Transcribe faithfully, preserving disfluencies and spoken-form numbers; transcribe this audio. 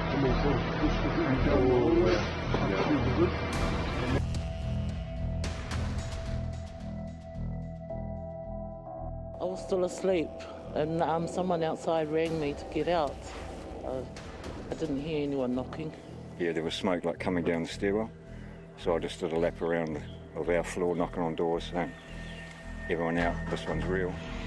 I was still asleep and um, someone outside rang me to get out. Uh, I didn't hear anyone knocking. Yeah, there was smoke like coming down the stairwell, so I just did a lap around of our floor knocking on doors saying, everyone out, this one's real.